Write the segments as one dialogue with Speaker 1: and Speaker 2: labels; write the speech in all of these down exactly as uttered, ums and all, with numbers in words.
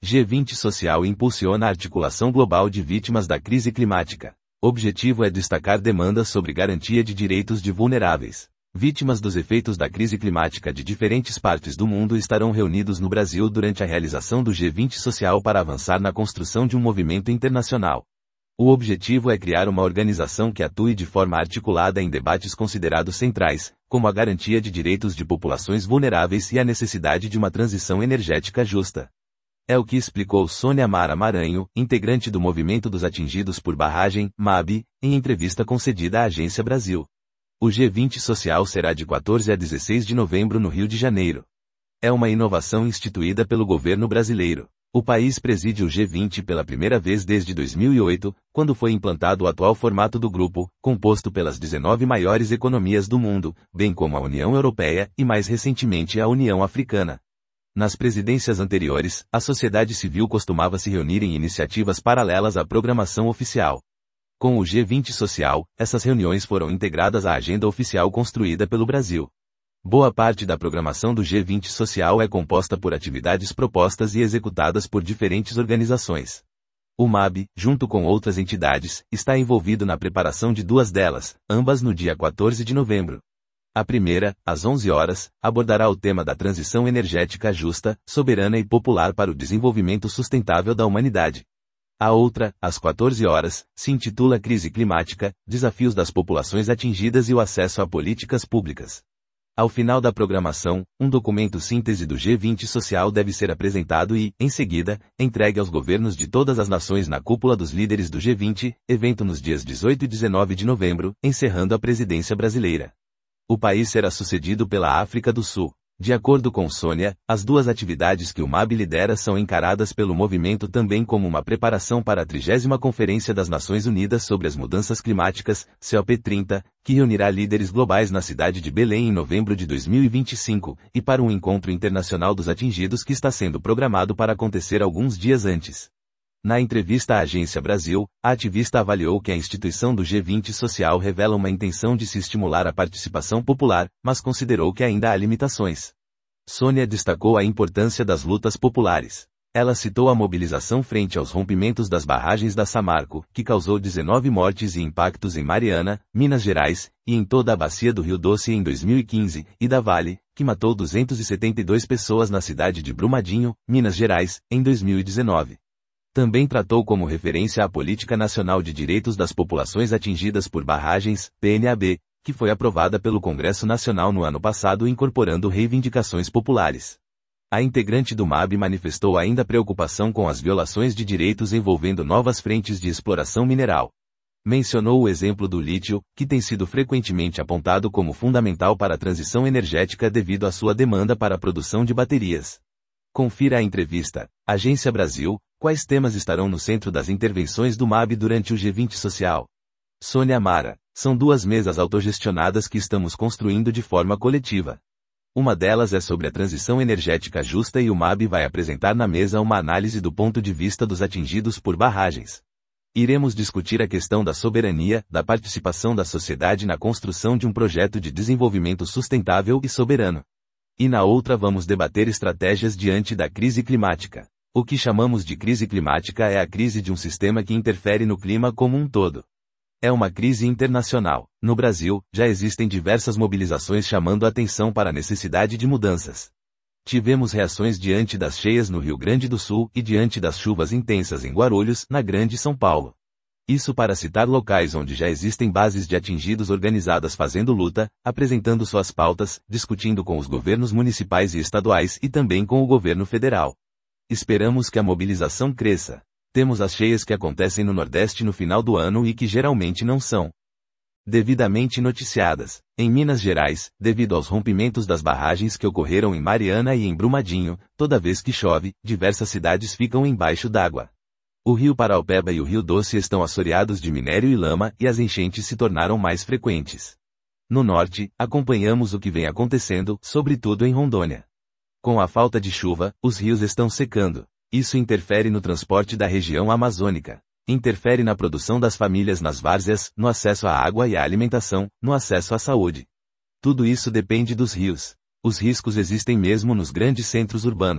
Speaker 1: G vinte Social impulsiona a articulação global de vítimas da crise climática. Objetivo é destacar demandas sobre garantia de direitos de vulneráveis. Vítimas dos efeitos da crise climática de diferentes partes do mundo estarão reunidos no Brasil durante a realização do G vinte Social para avançar na construção de um movimento internacional. O objetivo é criar uma organização que atue de forma articulada em debates considerados centrais, como a garantia de direitos de populações vulneráveis e a necessidade de uma transição energética justa. É o que explicou Sônia Mara Maranho, integrante do Movimento dos Atingidos por Barragem, MAB, em entrevista concedida à Agência Brasil. O G vinte Social será de quatorze a dezesseis de novembro no Rio de Janeiro. É uma inovação instituída pelo governo brasileiro. O país preside o G vinte pela primeira vez desde dois mil e oito, quando foi implantado o atual formato do grupo, composto pelas dezenove maiores economias do mundo, bem como a União Europeia e mais recentemente a União Africana. Nas presidências anteriores, a sociedade civil costumava se reunir em iniciativas paralelas à programação oficial. Com o G vinte Social, essas reuniões foram integradas à agenda oficial construída pelo Brasil. Boa parte da programação do G vinte Social é composta por atividades propostas e executadas por diferentes organizações. O MAB, junto com outras entidades, está envolvido na preparação de duas delas, ambas no dia quatorze de novembro. A primeira, às onze horas, abordará o tema da transição energética justa, soberana e popular para o desenvolvimento sustentável da humanidade. A outra, às quatorze horas, se intitula Crise Climática, Desafios das Populações Atingidas e o Acesso a Políticas Públicas. Ao final da programação, um documento síntese do G vinte Social deve ser apresentado e, em seguida, entregue aos governos de todas as nações na cúpula dos líderes do G vinte, evento nos dias dezoito e dezenove de novembro, encerrando a presidência brasileira. O país será sucedido pela África do Sul. De acordo com Sônia, as duas atividades que o MAB lidera são encaradas pelo movimento também como uma preparação para a trigésima Conferência das Nações Unidas sobre as Mudanças Climáticas, C O P trinta, que reunirá líderes globais na cidade de Belém em novembro de dois mil e vinte e cinco, e para um encontro internacional dos atingidos que está sendo programado para acontecer alguns dias antes. Na entrevista à Agência Brasil, a ativista avaliou que a instituição do G vinte Social revela uma intenção de se estimular a participação popular, mas considerou que ainda há limitações. Sônia destacou a importância das lutas populares. Ela citou a mobilização frente aos rompimentos das barragens da Samarco, que causou dezenove mortes e impactos em Mariana, Minas Gerais, e em toda a bacia do Rio Doce em dois mil e quinze, e da Vale, que matou duzentas e setenta e duas pessoas na cidade de Brumadinho, Minas Gerais, em dois mil e dezenove. Também tratou como referência a Política Nacional de Direitos das Populações Atingidas por Barragens, P N A B, que foi aprovada pelo Congresso Nacional no ano passado incorporando reivindicações populares. A integrante do MAB manifestou ainda preocupação com as violações de direitos envolvendo novas frentes de exploração mineral. Mencionou o exemplo do lítio, que tem sido frequentemente apontado como fundamental para a transição energética devido à sua demanda para a produção de baterias. Confira a entrevista. Agência Brasil, quais temas estarão no centro das intervenções do MAB durante o G vinte Social? Sônia Mara, são duas mesas autogestionadas que estamos construindo de forma coletiva. Uma delas é sobre a transição energética justa e o MAB vai apresentar na mesa uma análise do ponto de vista dos atingidos por barragens. Iremos discutir a questão da soberania, da participação da sociedade na construção de um projeto de desenvolvimento sustentável e soberano. E na outra vamos debater estratégias diante da crise climática. O que chamamos de crise climática é a crise de um sistema que interfere no clima como um todo. É uma crise internacional. No Brasil, já existem diversas mobilizações chamando a atenção para a necessidade de mudanças. Tivemos reações diante das cheias no Rio Grande do Sul e diante das chuvas intensas em Guarulhos, na Grande São Paulo. Isso para citar locais onde já existem bases de atingidos organizadas fazendo luta, apresentando suas pautas, discutindo com os governos municipais e estaduais e também com o governo federal. Esperamos que a mobilização cresça. Temos as cheias que acontecem no Nordeste no final do ano e que geralmente não são devidamente noticiadas. Em Minas Gerais, devido aos rompimentos das barragens que ocorreram em Mariana e em Brumadinho, toda vez que chove, diversas cidades ficam embaixo d'água. O rio Paraopeba e o Rio Doce estão assoreados de minério e lama e as enchentes se tornaram mais frequentes. No norte, acompanhamos o que vem acontecendo, sobretudo em Rondônia. Com a falta de chuva, os rios estão secando. Isso interfere no transporte da região amazônica. Interfere na produção das famílias nas várzeas, no acesso à água e à alimentação, no acesso à saúde. Tudo isso depende dos rios. Os riscos existem mesmo nos grandes centros urbanos.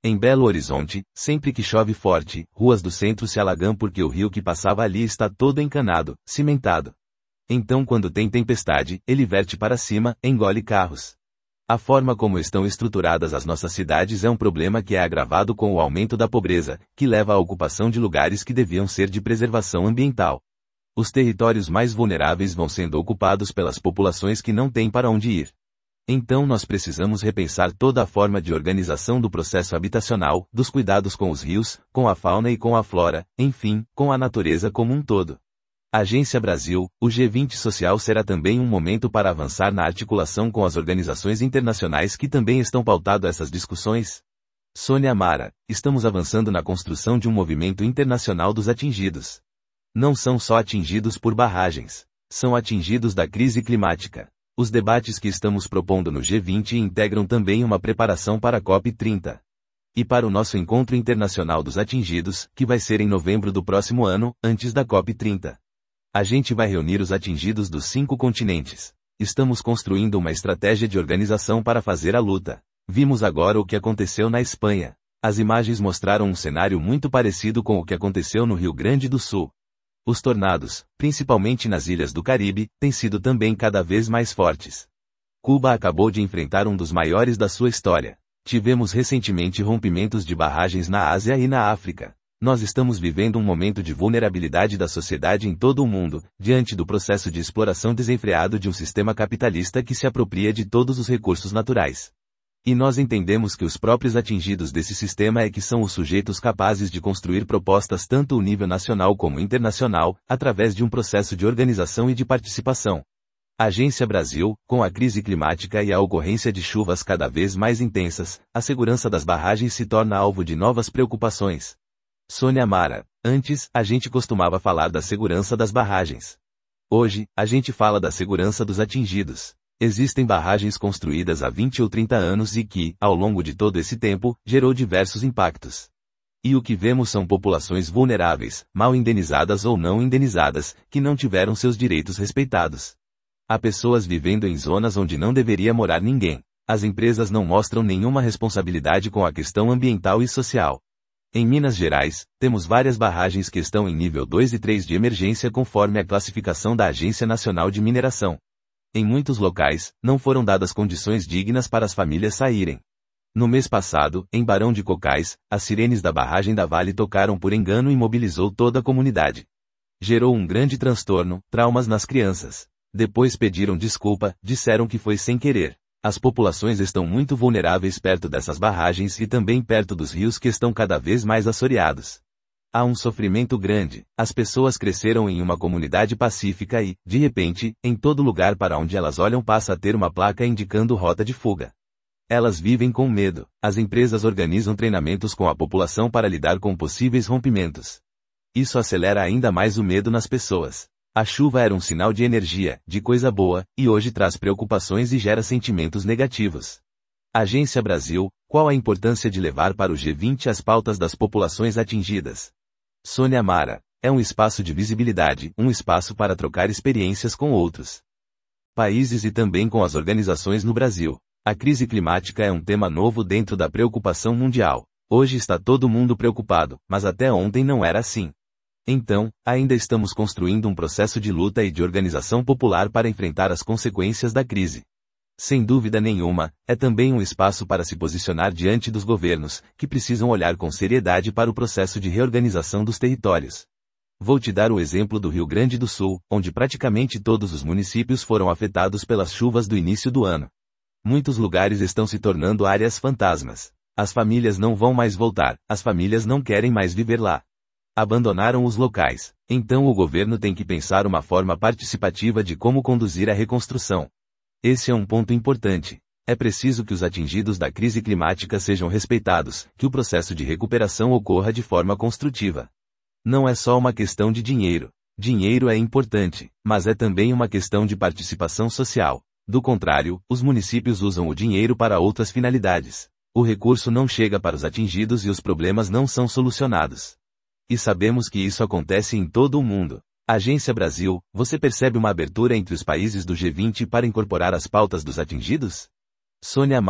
Speaker 1: Em Belo Horizonte, sempre que chove forte, ruas do centro se alagam porque o rio que passava ali está todo encanado, cimentado. Então quando tem tempestade, ele verte para cima, engole carros. A forma como estão estruturadas as nossas cidades é um problema que é agravado com o aumento da pobreza, que leva à ocupação de lugares que deviam ser de preservação ambiental. Os territórios mais vulneráveis vão sendo ocupados pelas populações que não têm para onde ir. Então nós precisamos repensar toda a forma de organização do processo habitacional, dos cuidados com os rios, com a fauna e com a flora, enfim, com a natureza como um todo. Agência Brasil, o G vinte Social será também um momento para avançar na articulação com as organizações internacionais que também estão pautando essas discussões. Sônia Mara, estamos avançando na construção de um movimento internacional dos atingidos. Não são só atingidos por barragens, são atingidos da crise climática. Os debates que estamos propondo no G vinte integram também uma preparação para a COP trinta. E para o nosso Encontro Internacional dos Atingidos, que vai ser em novembro do próximo ano, antes da COP trinta. A gente vai reunir os atingidos dos cinco continentes. Estamos construindo uma estratégia de organização para fazer a luta. Vimos agora o que aconteceu na Espanha. As imagens mostraram um cenário muito parecido com o que aconteceu no Rio Grande do Sul. Os tornados, principalmente nas ilhas do Caribe, têm sido também cada vez mais fortes. Cuba acabou de enfrentar um dos maiores da sua história. Tivemos recentemente rompimentos de barragens na Ásia e na África. Nós estamos vivendo um momento de vulnerabilidade da sociedade em todo o mundo, diante do processo de exploração desenfreado de um sistema capitalista que se apropria de todos os recursos naturais. E nós entendemos que os próprios atingidos desse sistema é que são os sujeitos capazes de construir propostas tanto ao nível nacional como internacional, através de um processo de organização e de participação. Agência Brasil, com a crise climática e a ocorrência de chuvas cada vez mais intensas, a segurança das barragens se torna alvo de novas preocupações. Sônia Mara, antes, a gente costumava falar da segurança das barragens. Hoje, a gente fala da segurança dos atingidos. Existem barragens construídas há vinte ou trinta anos e que, ao longo de todo esse tempo, gerou diversos impactos. E o que vemos são populações vulneráveis, mal indenizadas ou não indenizadas, que não tiveram seus direitos respeitados. Há pessoas vivendo em zonas onde não deveria morar ninguém. As empresas não mostram nenhuma responsabilidade com a questão ambiental e social. Em Minas Gerais, temos várias barragens que estão em nível dois e três de emergência conforme a classificação da Agência Nacional de Mineração. Em muitos locais, não foram dadas condições dignas para as famílias saírem. No mês passado, em Barão de Cocais, as sirenes da barragem da Vale tocaram por engano e mobilizou toda a comunidade. Gerou um grande transtorno, traumas nas crianças. Depois pediram desculpa, disseram que foi sem querer. As populações estão muito vulneráveis perto dessas barragens e também perto dos rios que estão cada vez mais assoreados. Há um sofrimento grande. As pessoas cresceram em uma comunidade pacífica e, de repente, em todo lugar para onde elas olham passa a ter uma placa indicando rota de fuga. Elas vivem com medo. As empresas organizam treinamentos com a população para lidar com possíveis rompimentos. Isso acelera ainda mais o medo nas pessoas. A chuva era um sinal de energia, de coisa boa, e hoje traz preocupações e gera sentimentos negativos. Agência Brasil, qual a importância de levar para o G vinte as pautas das populações atingidas? Sônia Mara, é um espaço de visibilidade, um espaço para trocar experiências com outros países e também com as organizações no Brasil. A crise climática é um tema novo dentro da preocupação mundial. Hoje está todo mundo preocupado, mas até ontem não era assim. Então, ainda estamos construindo um processo de luta e de organização popular para enfrentar as consequências da crise. Sem dúvida nenhuma, é também um espaço para se posicionar diante dos governos, que precisam olhar com seriedade para o processo de reorganização dos territórios. Vou te dar o exemplo do Rio Grande do Sul, onde praticamente todos os municípios foram afetados pelas chuvas do início do ano. Muitos lugares estão se tornando áreas fantasmas. As famílias não vão mais voltar, as famílias não querem mais viver lá. Abandonaram os locais. Então o governo tem que pensar uma forma participativa de como conduzir a reconstrução. Esse é um ponto importante. É preciso que os atingidos da crise climática sejam respeitados, que o processo de recuperação ocorra de forma construtiva. Não é só uma questão de dinheiro. Dinheiro é importante, mas é também uma questão de participação social. Do contrário, os municípios usam o dinheiro para outras finalidades. O recurso não chega para os atingidos e os problemas não são solucionados. E sabemos que isso acontece em todo o mundo. Agência Brasil, você percebe uma abertura entre os países do G vinte para incorporar as pautas dos atingidos? Sônia Mara,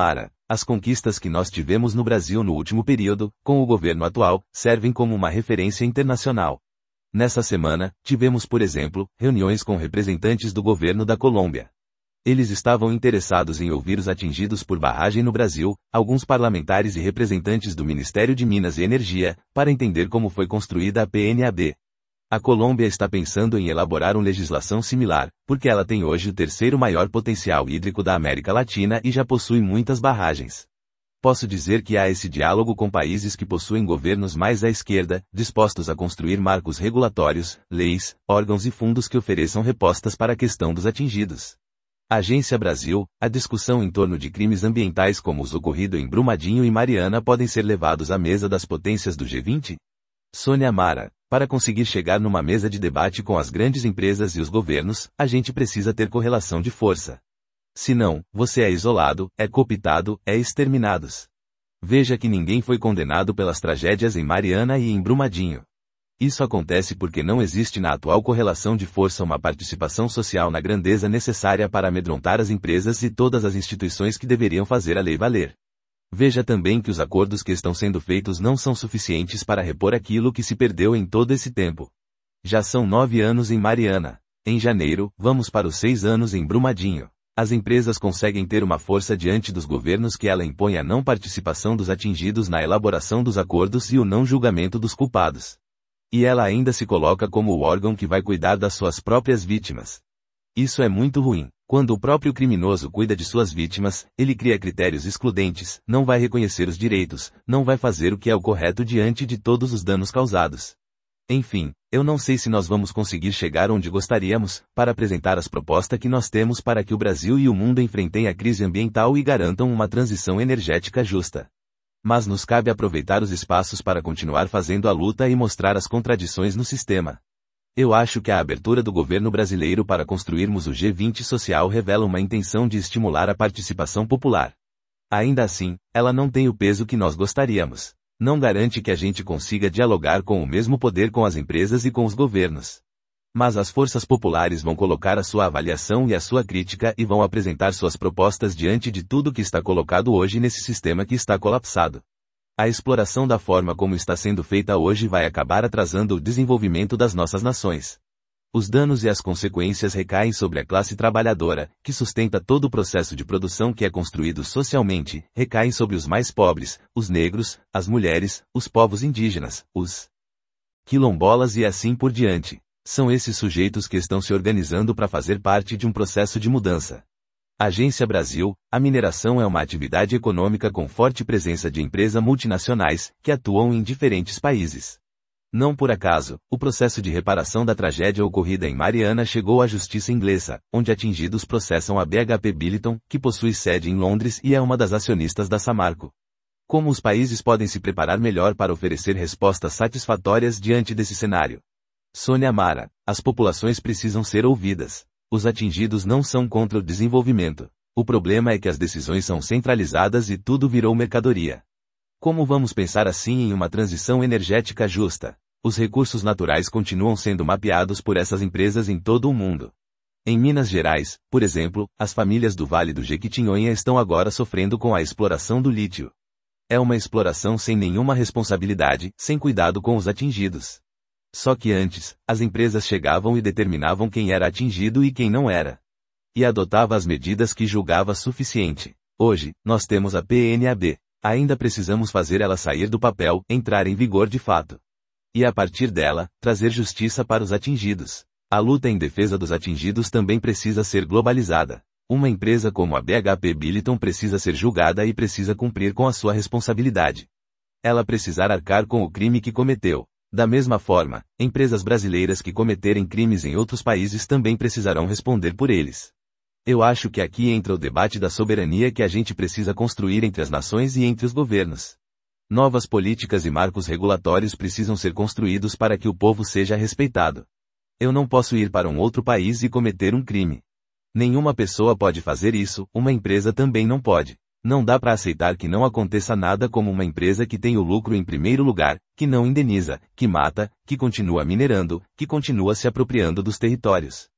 Speaker 1: As conquistas que nós tivemos no Brasil no último período, com o governo atual, servem como uma referência internacional. Nessa semana, tivemos, por exemplo, reuniões com representantes do governo da Colômbia. Eles estavam interessados em ouvir os atingidos por barragem no Brasil, alguns parlamentares e representantes do Ministério de Minas e Energia, para entender como foi construída a P N A B. A Colômbia está pensando em elaborar uma legislação similar, porque ela tem hoje o terceiro maior potencial hídrico da América Latina e já possui muitas barragens. Posso dizer que há esse diálogo com países que possuem governos mais à esquerda, dispostos a construir marcos regulatórios, leis, órgãos e fundos que ofereçam respostas para a questão dos atingidos. Agência Brasil, a discussão em torno de crimes ambientais como os ocorridos em Brumadinho e Mariana podem ser levados à mesa das potências do G vinte? Sônia Mara, para conseguir chegar numa mesa de debate com as grandes empresas e os governos, a gente precisa ter correlação de força. Senão, você é isolado, é cooptado, é exterminados. Veja que ninguém foi condenado pelas tragédias em Mariana e em Brumadinho. Isso acontece porque não existe na atual correlação de força uma participação social na grandeza necessária para amedrontar as empresas e todas as instituições que deveriam fazer a lei valer. Veja também que os acordos que estão sendo feitos não são suficientes para repor aquilo que se perdeu em todo esse tempo. Já são nove anos em Mariana. Em janeiro, vamos para os seis anos em Brumadinho. As empresas conseguem ter uma força diante dos governos que ela impõe a não participação dos atingidos na elaboração dos acordos e o não julgamento dos culpados. E ela ainda se coloca como o órgão que vai cuidar das suas próprias vítimas. Isso é muito ruim. Quando o próprio criminoso cuida de suas vítimas, ele cria critérios excludentes, não vai reconhecer os direitos, não vai fazer o que é o correto diante de todos os danos causados. Enfim, eu não sei se nós vamos conseguir chegar onde gostaríamos, para apresentar as propostas que nós temos para que o Brasil e o mundo enfrentem a crise ambiental e garantam uma transição energética justa. Mas nos cabe aproveitar os espaços para continuar fazendo a luta e mostrar as contradições no sistema. Eu acho que a abertura do governo brasileiro para construirmos o G vinte social revela uma intenção de estimular a participação popular. Ainda assim, ela não tem o peso que nós gostaríamos. Não garante que a gente consiga dialogar com o mesmo poder com as empresas e com os governos. Mas as forças populares vão colocar a sua avaliação e a sua crítica e vão apresentar suas propostas diante de tudo que está colocado hoje nesse sistema que está colapsado. A exploração da forma como está sendo feita hoje vai acabar atrasando o desenvolvimento das nossas nações. Os danos e as consequências recaem sobre a classe trabalhadora, que sustenta todo o processo de produção que é construído socialmente, recaem sobre os mais pobres, os negros, as mulheres, os povos indígenas, os quilombolas e assim por diante. São esses sujeitos que estão se organizando para fazer parte de um processo de mudança. Agência Brasil, a mineração é uma atividade econômica com forte presença de empresas multinacionais, que atuam em diferentes países. Não por acaso, o processo de reparação da tragédia ocorrida em Mariana chegou à justiça inglesa, onde atingidos processam a B H P Billiton, que possui sede em Londres e é uma das acionistas da Samarco. Como os países podem se preparar melhor para oferecer respostas satisfatórias diante desse cenário? Sônia Mara, as populações precisam ser ouvidas. Os atingidos não são contra o desenvolvimento. O problema é que as decisões são centralizadas e tudo virou mercadoria. Como vamos pensar assim em uma transição energética justa? Os recursos naturais continuam sendo mapeados por essas empresas em todo o mundo. Em Minas Gerais, por exemplo, as famílias do Vale do Jequitinhonha estão agora sofrendo com a exploração do lítio. É uma exploração sem nenhuma responsabilidade, sem cuidado com os atingidos. Só que antes, as empresas chegavam e determinavam quem era atingido e quem não era. E adotava as medidas que julgava suficiente. Hoje, nós temos a P N A B. Ainda precisamos fazer ela sair do papel, entrar em vigor de fato. E a partir dela, trazer justiça para os atingidos. A luta em defesa dos atingidos também precisa ser globalizada. Uma empresa como a B H P Billiton precisa ser julgada e precisa cumprir com a sua responsabilidade. Ela precisar arcar com o crime que cometeu. Da mesma forma, empresas brasileiras que cometerem crimes em outros países também precisarão responder por eles. Eu acho que aqui entra o debate da soberania que a gente precisa construir entre as nações e entre os governos. Novas políticas e marcos regulatórios precisam ser construídos para que o povo seja respeitado. Eu não posso ir para um outro país e cometer um crime. Nenhuma pessoa pode fazer isso, uma empresa também não pode. Não dá para aceitar que não aconteça nada como uma empresa que tem o lucro em primeiro lugar, que não indeniza, que mata, que continua minerando, que continua se apropriando dos territórios.